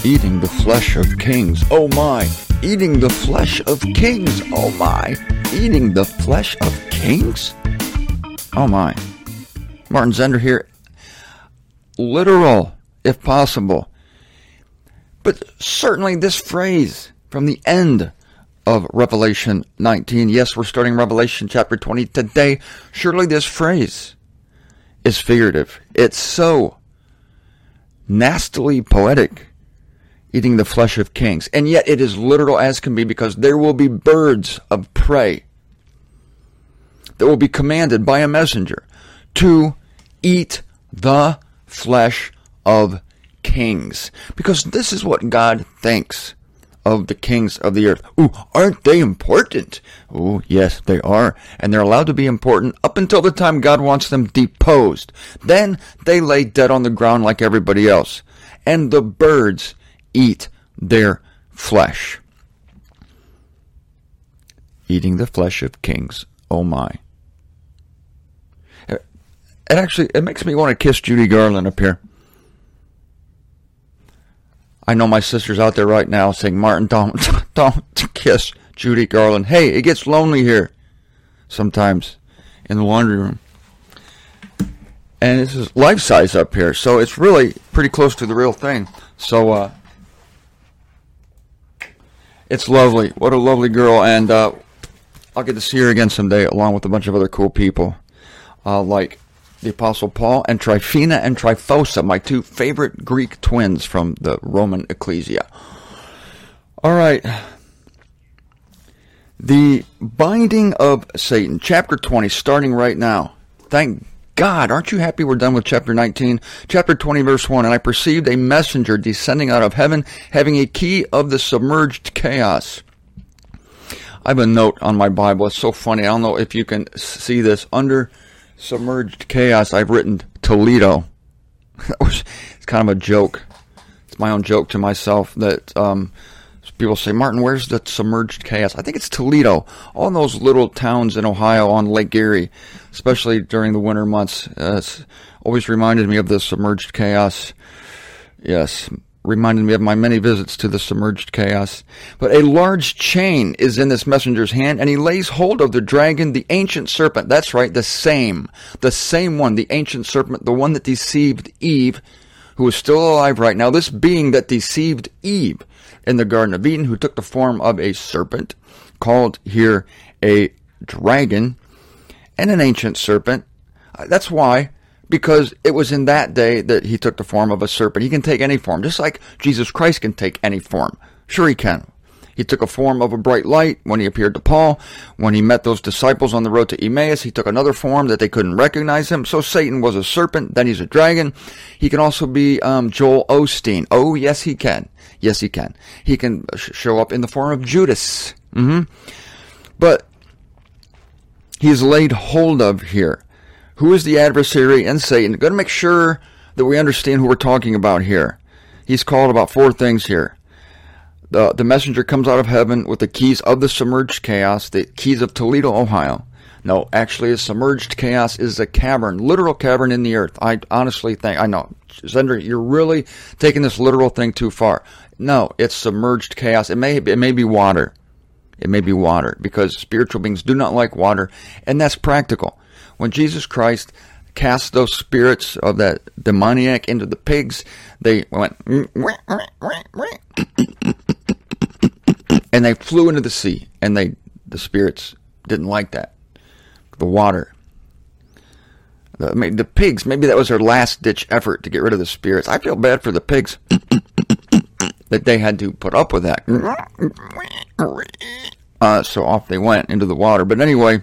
Eating the flesh of kings, oh my. Eating the flesh of kings, oh my. Eating the flesh of kings? Oh my. Martin Zender here. Literal, if possible. But certainly this phrase from the end of Revelation 19. Yes, we're starting Revelation chapter 20 today. Surely this phrase is figurative. It's so nastily poetic. Eating the flesh of kings. And yet it is literal as can be, because there will be birds of prey that will be commanded by a messenger to eat the flesh of kings. Because this is what God thinks of the kings of the earth. Ooh, aren't they important? Oh, yes, they are. And they're allowed to be important up until the time God wants them deposed. Then they lay dead on the ground like everybody else. And the birds eat their flesh. Eating the flesh of kings. Oh my. It makes me want to kiss Judy Garland up here. I know my sister's out there right now saying, Martin, don't kiss Judy Garland. Hey, it gets lonely here sometimes in the laundry room. And this is life size up here, so it's really pretty close to the real thing. So, it's lovely. What a lovely girl. And I'll get to see her again someday, along with a bunch of other cool people, like the Apostle Paul and Tryphena and Tryphosa, my two favorite Greek twins from the Roman Ecclesia. All right. The binding of Satan, chapter 20, starting right now. Thank God, aren't you happy we're done with chapter 19? Chapter 20, verse 1, and I perceived a messenger descending out of heaven, having a key of the submerged chaos. I have a note on my Bible. It's so funny. I don't know if you can see this. Under submerged chaos, I've written Toledo. It's kind of a joke. It's my own joke to myself that people say, Martin, where's the submerged chaos? I think it's Toledo. All those little towns in Ohio on Lake Erie, especially during the winter months. It's always reminded me of the submerged chaos. Yes, reminded me of my many visits to the submerged chaos. But a large chain is in this messenger's hand, and he lays hold of the dragon, the ancient serpent. That's right, the same one, the ancient serpent, the one that deceived Eve, who is still alive right now. This being that deceived Eve in the Garden of Eden, who took the form of a serpent, called here a dragon, and an ancient serpent. That's why, because it was in that day that he took the form of a serpent. He can take any form, just like Jesus Christ can take any form. Sure he can. He took a form of a bright light when he appeared to Paul. When he met those disciples on the road to Emmaus, he took another form that they couldn't recognize him. So Satan was a serpent, then he's a dragon. He can also be Joel Osteen. Oh, yes, he can. Yes, he can. He can show up in the form of Judas. But he's laid hold of here. Who is the adversary and Satan? Got to make sure that we understand who we're talking about here. He's called about four things here. The messenger comes out of heaven with the keys of the submerged chaos, the keys of Toledo, Ohio. No, actually, a submerged chaos is a cavern, literal cavern in the earth. I honestly think, I know, Zender, you're really taking this literal thing too far. No, it's submerged chaos. It may be water. It may be water, because spiritual beings do not like water, and that's practical. When Jesus Christ cast those spirits of that demoniac into the pigs, they went and they flew into the sea, and the spirits didn't like that. The water. The pigs, maybe that was their last-ditch effort to get rid of the spirits. I feel bad for the pigs that they had to put up with that. So off they went into the water. But anyway,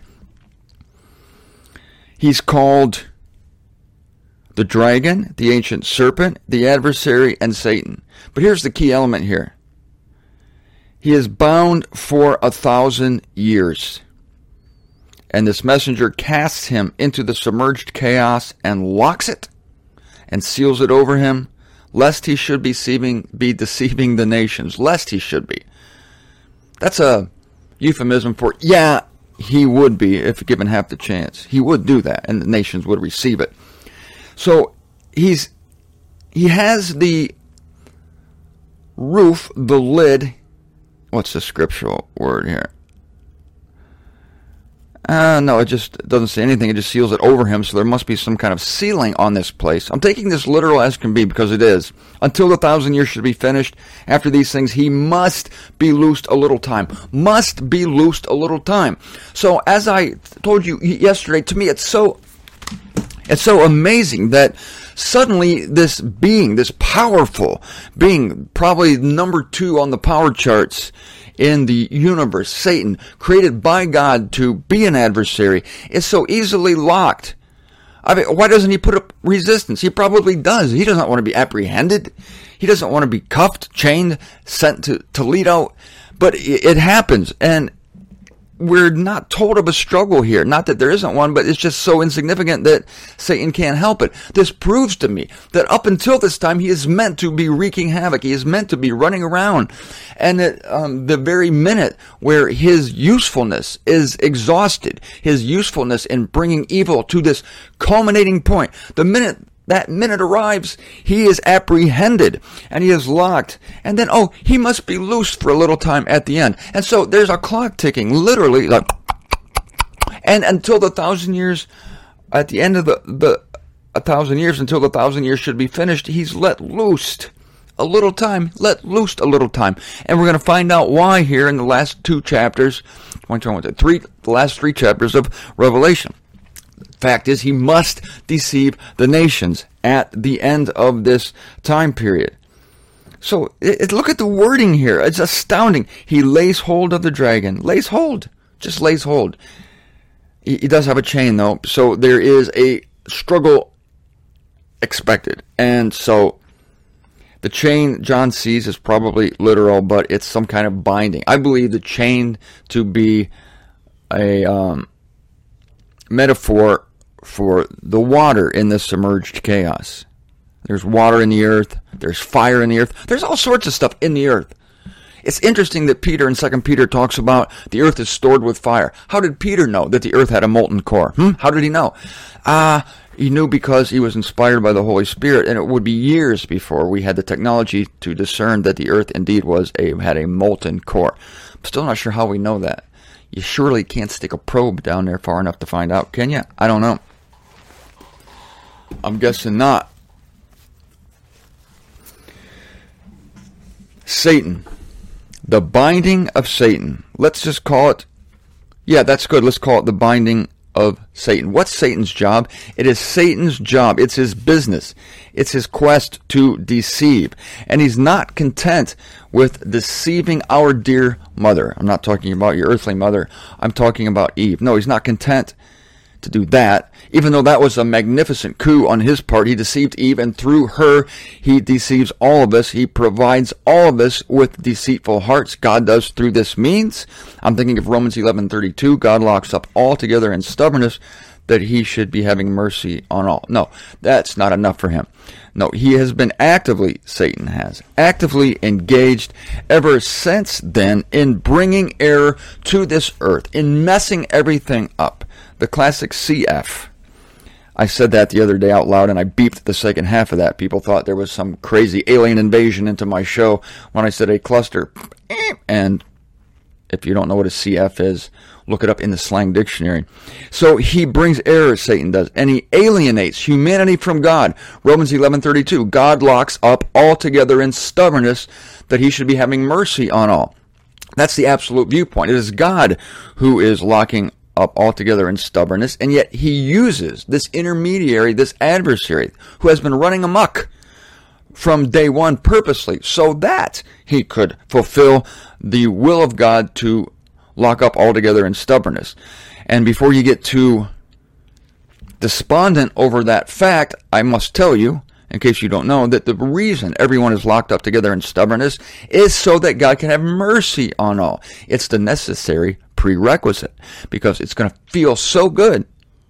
he's called the dragon, the ancient serpent, the adversary, and Satan. But here's the key element here. He is bound for 1,000 years. And this messenger casts him into the submerged chaos and locks it and seals it over him, lest he should be deceiving the nations. Lest he should be. That's a euphemism for, yeah, he would be if given half the chance. He would do that, and the nations would receive it. So he has the roof, the lid. What's the scriptural word here? No, it just doesn't say anything. It just seals it over him, so there must be some kind of sealing on this place. I'm taking this literal as can be because it is. Until the 1,000 years should be finished, after these things, he must be loosed a little time. Must be loosed a little time. So as I told you yesterday, to me it's so amazing that suddenly this being, this powerful being, probably number 2 on the power charts in the universe, Satan, created by God to be an adversary, is so easily locked. I mean, why doesn't he put up resistance? He probably does. He doesn't want to be apprehended. He doesn't want to be cuffed, chained, sent to Toledo. But it happens, and we're not told of a struggle here. Not that there isn't one, but it's just so insignificant that Satan can't help it. This proves to me that up until this time, he is meant to be wreaking havoc. He is meant to be running around. And at the very minute where his usefulness is exhausted, his usefulness in bringing evil to this culminating point, that minute arrives, he is apprehended and he is locked. And then, he must be loosed for a little time at the end. And so there's a clock ticking, literally, like, and until the 1,000 years, at the end of the 1,000 years, until the 1,000 years should be finished, he's let loosed a little time, let loosed a little time. And we're going to find out why here in the last 2 chapters, the last 3 chapters of Revelation. Fact is, he must deceive the nations at the end of this time period. So look at the wording here. It's astounding. He lays hold of the dragon. Lays hold. Just lays hold. He does have a chain, though. So there is a struggle expected. And so the chain John sees is probably literal, but it's some kind of binding. I believe the chain to be a metaphor for the water in this submerged chaos. There's water in the earth. There's fire in the earth. There's all sorts of stuff in the earth. It's interesting that Peter in 2 Peter talks about the earth is stored with fire. How did Peter know that the earth had a molten core? How did he know? He knew because he was inspired by the Holy Spirit, and it would be years before we had the technology to discern that the earth indeed had a molten core. I'm still not sure how we know that. You surely can't stick a probe down there far enough to find out, can you? I don't know. I'm guessing not. Satan. The binding of Satan. Let's just call it... Yeah, that's good. Let's call it the binding of Satan. What's Satan's job? It is Satan's job. It's his business. It's his quest to deceive. And he's not content with deceiving our dear mother. I'm not talking about your earthly mother. I'm talking about Eve. No, he's not content to do that. Even though that was a magnificent coup on his part, he deceived Eve, and through her, he deceives all of us. He provides all of us with deceitful hearts. God does through this means. I'm thinking of Romans 11:32. God locks up altogether in stubbornness, that he should be having mercy on all. No, that's not enough for him. No, he has been Satan has actively engaged ever since then in bringing error to this earth, in messing everything up. The classic CF. I said that the other day out loud, and I beeped the second half of that. People thought there was some crazy alien invasion into my show when I said a cluster. And if you don't know what a CF is, look it up in the slang dictionary. So he brings error, Satan does, and he alienates humanity from God. Romans 11:32, God locks up altogether in stubbornness, that he should be having mercy on all. That's the absolute viewpoint. It is God who is locking up altogether in stubbornness, and yet he uses this intermediary, this adversary, who has been running amok from day one purposely, so that he could fulfill the will of God to lock up altogether in stubbornness. And before you get too despondent over that fact, I must tell you, in case you don't know, that the reason everyone is locked up together in stubbornness is so that God can have mercy on all. It's the necessary prerequisite, because it's going to feel so good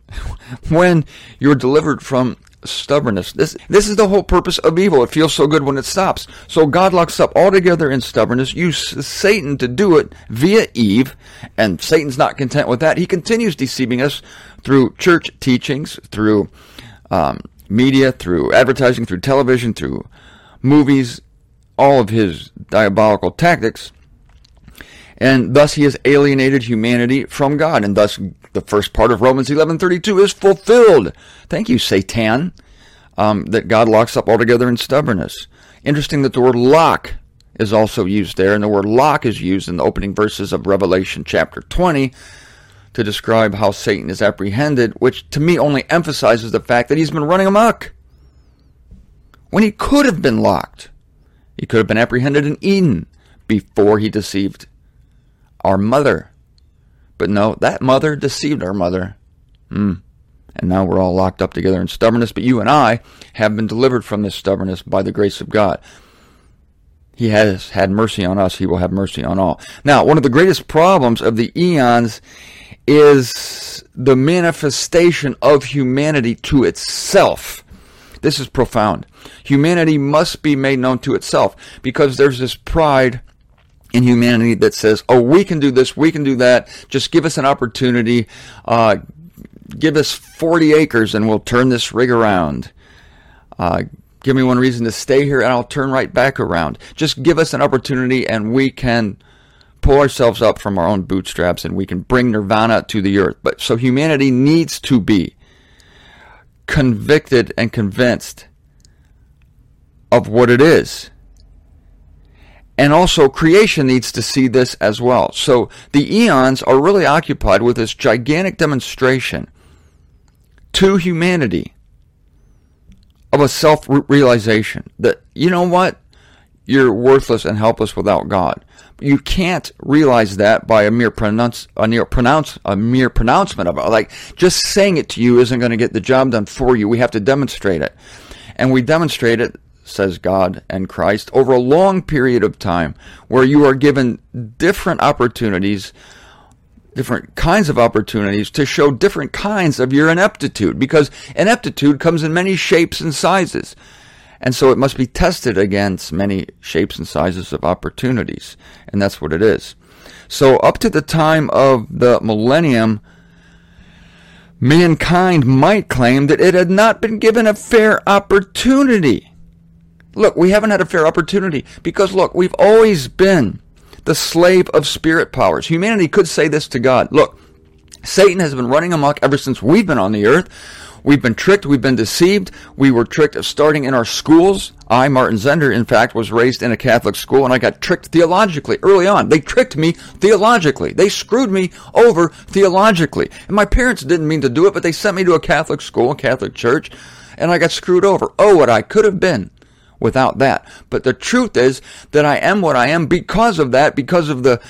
when you're delivered from stubbornness. This is the whole purpose of evil. It feels so good when it stops. So God locks up altogether in stubbornness, uses Satan to do it via Eve, and Satan's not content with that. He continues deceiving us through church teachings, through media, through advertising, through television, through movies, all of his diabolical tactics, and thus he has alienated humanity from God, and thus the first part of Romans 11:32 is fulfilled. Thank you, Satan, that God locks up altogether in stubbornness. Interesting that the word lock is also used there, and the word lock is used in the opening verses of Revelation chapter 20 to describe how Satan is apprehended, which to me only emphasizes the fact that he's been running amok when he could have been locked. He could have been apprehended in Eden before he deceived our mother. But no, that mother deceived our mother. And now we're all locked up together in stubbornness. But you and I have been delivered from this stubbornness by the grace of God. He has had mercy on us. He will have mercy on all. Now, one of the greatest problems of the eons is the manifestation of humanity to itself. This is profound. Humanity must be made known to itself, because there's this pride in humanity that says, oh, we can do this, we can do that, just give us an opportunity, give us 40 acres and we'll turn this rig around. Give me one reason to stay here and I'll turn right back around. Just give us an opportunity and we can pull ourselves up from our own bootstraps and we can bring nirvana to the earth. But so humanity needs to be convicted and convinced of what it is. And also creation needs to see this as well. So the eons are really occupied with this gigantic demonstration to humanity of a self-realization that, you know what, you're worthless and helpless without God. You can't realize that by a mere pronouncement of it. Like, just saying it to you isn't going to get the job done for you. We have to demonstrate it. And we demonstrate it, says God and Christ, over a long period of time where you are given different opportunities, different kinds of opportunities to show different kinds of your ineptitude, because ineptitude comes in many shapes and sizes. And so it must be tested against many shapes and sizes of opportunities. And that's what it is. So up to the time of the millennium, mankind might claim that it had not been given a fair opportunity. Look, we haven't had a fair opportunity because, look, we've always been the slave of spirit powers. Humanity could say this to God. Look, Satan has been running amok ever since we've been on the earth. We've been tricked. We've been deceived. We were tricked starting in our schools. I, Martin Zender, in fact, was raised in a Catholic school, and I got tricked theologically early on. They tricked me theologically. They screwed me over theologically. And my parents didn't mean to do it, but they sent me to a Catholic school, a Catholic church, and I got screwed over. Oh, what I could have been without that. But the truth is that I am what I am because of that, because of the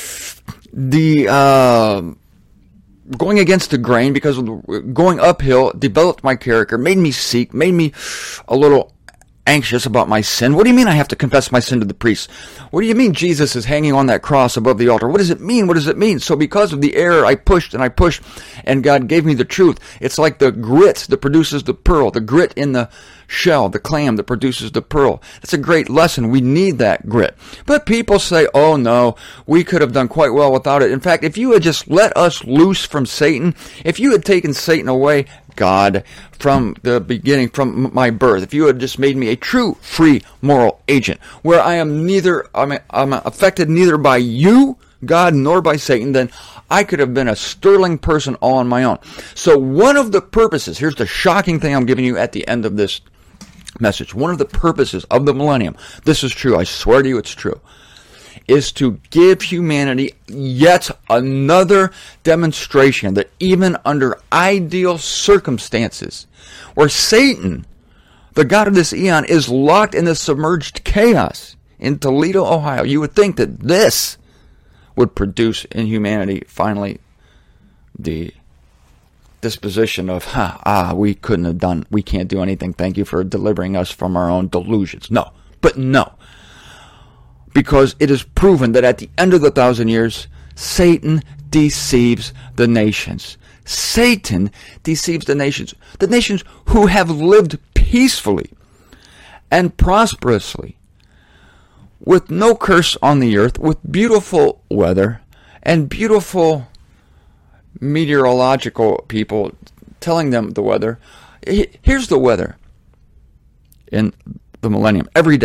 going against the grain, because of going uphill, developed my character, made me seek, made me a little anxious about my sin. What do you mean I have to confess my sin to the priest? What do you mean Jesus is hanging on that cross above the altar? What does it mean? What does it mean? So because of the error, I pushed and I pushed, and God gave me the truth. It's like the grit that produces the pearl, the grit in the shell, the clam that produces the pearl. It's a great lesson. We need that grit. But people say, oh no, we could have done quite well without it. In fact, if you had just let us loose from Satan, if you had taken Satan away, God, from the beginning, from my birth, if you had just made me a true, free, moral agent, where I'm affected neither by you, God, nor by Satan, then I could have been a sterling person all on my own. So one of the purposes, here's the shocking thing I'm giving you at the end of this message, one of the purposes of the millennium, this is true, I swear to you it's true, is to give humanity yet another demonstration that even under ideal circumstances, where Satan, the god of this eon, is locked in this submerged chaos in Toledo, Ohio, you would think that this would produce in humanity finally the disposition of, we can't do anything, thank you for delivering us from our own delusions. No, but no. Because it is proven that at the end of the 1,000 years, Satan deceives the nations. Satan deceives the nations who have lived peacefully and prosperously, with no curse on the earth, with beautiful weather and beautiful meteorological people telling them the weather. Here's the weather in the millennium every day.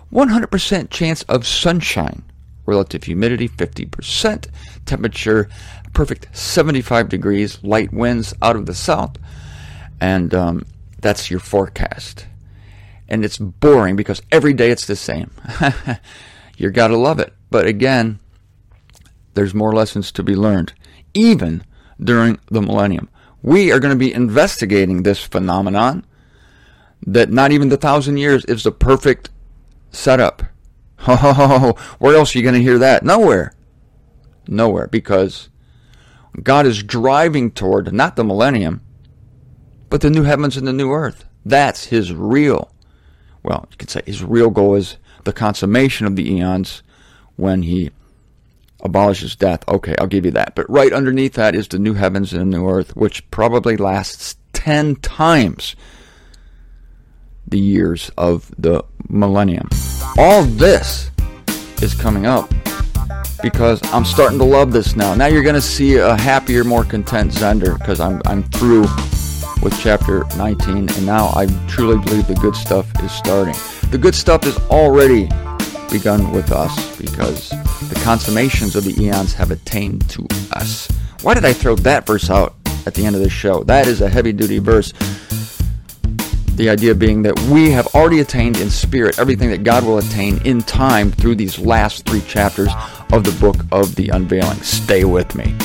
100% chance of sunshine. Relative humidity, 50%. Temperature, perfect 75 degrees. Light winds out of the south. And that's your forecast. And it's boring because every day it's the same. You got to love it. But again, there's more lessons to be learned, even during the millennium. We are going to be investigating this phenomenon that not even the 1,000 years is the perfect setup. Oh, where else are you going to hear that? Nowhere. Nowhere, because God is driving toward not the millennium, but the new heavens and the new earth. That's his real, well, you could say his real goal is the consummation of the eons when he abolishes death. Okay, I'll give you that. But right underneath that is the new heavens and the new earth, which probably lasts 10 times the years of the millennium. All this is coming up because I'm starting to love this now. Now you're going to see a happier, more content Zender because I'm through with chapter 19, and now I truly believe the good stuff is starting. The good stuff is already begun with us because the consummations of the eons have attained to us. Why did I throw that verse out at the end of the show? That is a heavy-duty verse. The idea being that we have already attained in spirit everything that God will attain in time through these last 3 chapters of the book of the unveiling. Stay with me.